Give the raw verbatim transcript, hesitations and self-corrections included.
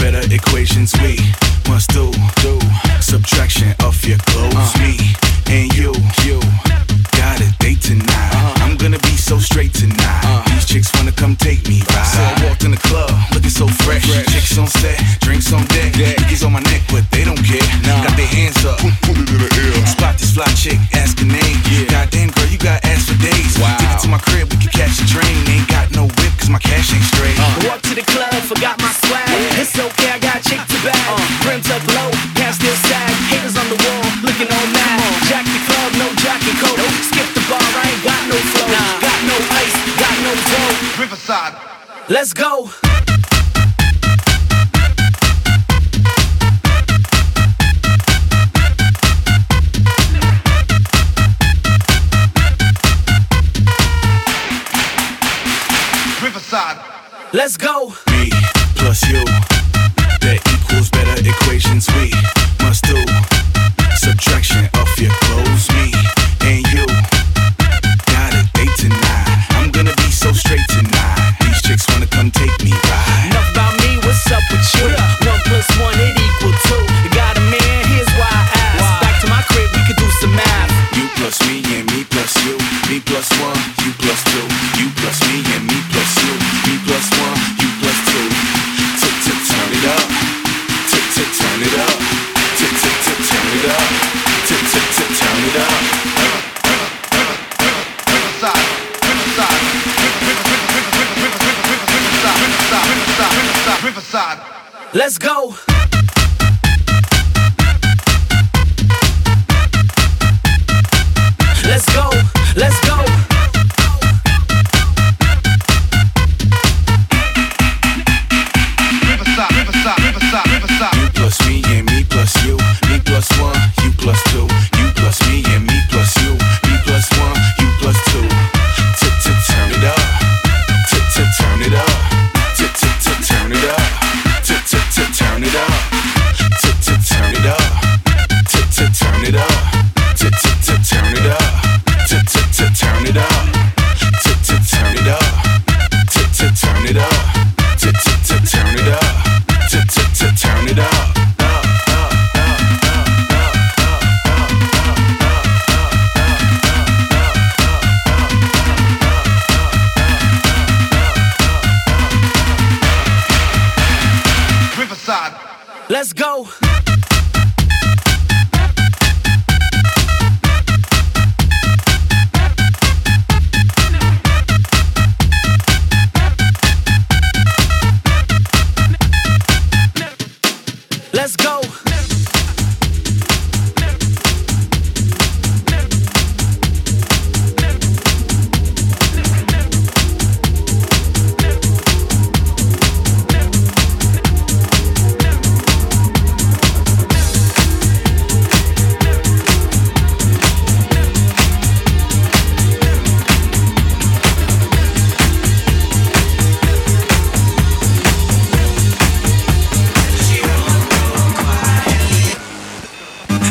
better equations we must do. do. Subtraction of your clothes, uh. me and you. you. Got a date tonight. Uh-huh. I'm gonna be so straight tonight. Uh. These chicks wanna come take me right. So I walked in the club, looking so fresh. fresh. Chicks on set, drinks on deck. Yeah. Cookies on my neck, but they don't care. Nah. Got their hands up, put, put it in the air. Spot this fly chick, ask her name. Yeah. Goddamn girl, you got ass for days. Wow. Take it to my crib, we can catch the train. Ain't got no whip, cause my cash ain't straight. Uh. Walk to the club, forgot my swag. Yeah. It's okay, I got a chick to bag. Uh. Brim tuck low, pants still sag. Haters on the wall, looking all mad. Jack the club, no jacket coat. Nope. Skip the bar, I ain't got no flow. Nah. Got no ice, got no dough. Riverside. Let's go. Riverside. Let's go. Me plus you, that equals better equations we must do. Subtraction of your clothes, me and you. Got a date tonight. I'm gonna be so straight tonight. These chicks wanna come take me right. Enough about me, what's up with you? One plus one, it equal two. You got a man, here's why I ask. Wow. Back to my crib, we could do some math. You plus me and me plus you. Me plus one, you plus two. You plus me and me plus you. Me plus one, you plus two. Tick tick turn it up. Tick tick turn it up. Tick tick tick turn it up. Tick tick tick turn it up. Riverside. Riverside. Riverside. Riverside. Riverside. Let's go. Let's go. Let's go. Riverside. Riverside. Riverside. Riverside. You plus me and me plus you. Me plus one, you plus two. You plus me and me plus you. Me plus one, you plus two. Tick tick turn it up. Tick tick turn it up. Tick tick tick turn it up. Tick tick tick turn it up. Tick tick turn it up. Tick tick turn it up. Tick tick tick turn it up. Tick tick tick turn it up. Tick tick turn it up. Tick tick turn it up. Tick tick tick turn it up. Tick tick tick turn it up. Riverside. Let's go.